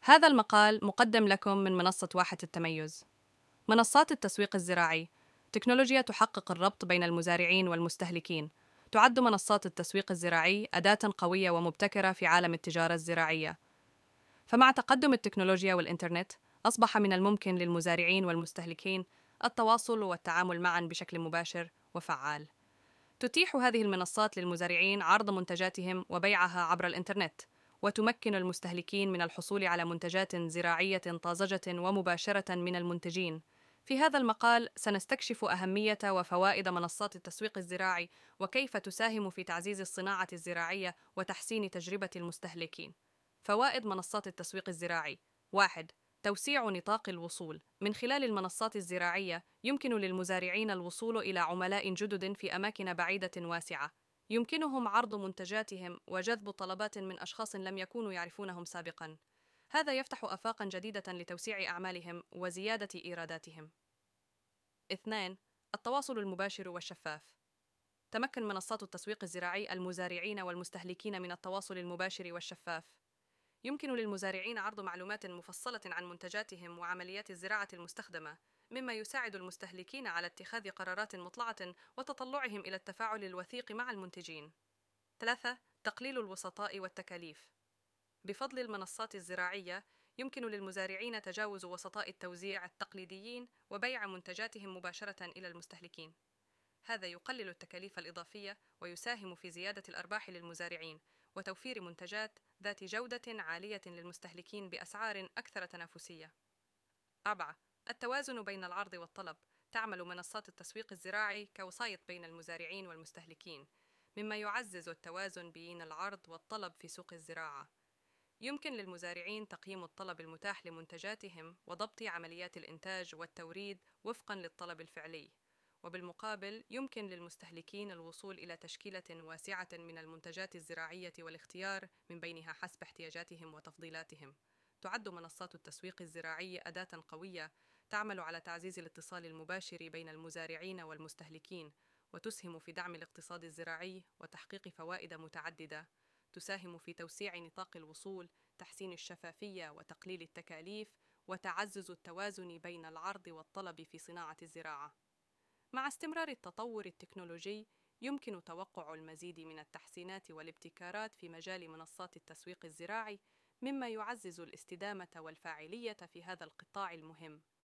هذا المقال مقدم لكم من منصة واحة التميز. منصات التسويق الزراعي تكنولوجيا تحقق الربط بين المزارعين والمستهلكين. تعد منصات التسويق الزراعي أداة قوية ومبتكرة في عالم التجارة الزراعية. فمع تقدم التكنولوجيا والإنترنت، أصبح من الممكن للمزارعين والمستهلكين التواصل والتعامل معا بشكل مباشر وفعال. تتيح هذه المنصات للمزارعين عرض منتجاتهم وبيعها عبر الإنترنت، وتمكن المستهلكين من الحصول على منتجات زراعية طازجة ومباشرة من المنتجين. في هذا المقال سنستكشف أهمية وفوائد منصات التسويق الزراعي، وكيف تساهم في تعزيز الصناعة الزراعية وتحسين تجربة المستهلكين. فوائد منصات التسويق الزراعي: 1. توسيع نطاق الوصول. من خلال المنصات الزراعية يمكن للمزارعين الوصول إلى عملاء جدد في أماكن بعيدة واسعة. يمكنهم عرض منتجاتهم وجذب طلبات من أشخاص لم يكونوا يعرفونهم سابقاً. هذا يفتح آفاقاً جديدة لتوسيع أعمالهم وزيادة إيراداتهم. 2. التواصل المباشر والشفاف. تمكن منصات التسويق الزراعي المزارعين والمستهلكين من التواصل المباشر والشفاف. يمكن للمزارعين عرض معلومات مفصلة عن منتجاتهم وعمليات الزراعة المستخدمة، مما يساعد المستهلكين على اتخاذ قرارات مطلعة وتطلعهم إلى التفاعل الوثيق مع المنتجين. 3. تقليل الوسطاء والتكاليف. بفضل المنصات الزراعية يمكن للمزارعين تجاوز وسطاء التوزيع التقليديين وبيع منتجاتهم مباشرة إلى المستهلكين. هذا يقلل التكاليف الإضافية ويساهم في زيادة الأرباح للمزارعين وتوفير منتجات ذات جودة عالية للمستهلكين بأسعار أكثر تنافسية. 4. التوازن بين العرض والطلب. تعمل منصات التسويق الزراعي كوسائط بين المزارعين والمستهلكين، مما يعزز التوازن بين العرض والطلب في سوق الزراعة. يمكن للمزارعين تقييم الطلب المتاح لمنتجاتهم وضبط عمليات الإنتاج والتوريد وفقاً للطلب الفعلي. وبالمقابل يمكن للمستهلكين الوصول إلى تشكيلة واسعة من المنتجات الزراعية والاختيار من بينها حسب احتياجاتهم وتفضيلاتهم. تعد منصات التسويق الزراعي أداة قوية تعمل على تعزيز الاتصال المباشر بين المزارعين والمستهلكين، وتسهم في دعم الاقتصاد الزراعي وتحقيق فوائد متعددة. تساهم في توسيع نطاق الوصول، تحسين الشفافية وتقليل التكاليف، وتعزز التوازن بين العرض والطلب في صناعة الزراعة. مع استمرار التطور التكنولوجي، يمكن توقع المزيد من التحسينات والابتكارات في مجال منصات التسويق الزراعي، مما يعزز الاستدامة والفاعلية في هذا القطاع المهم.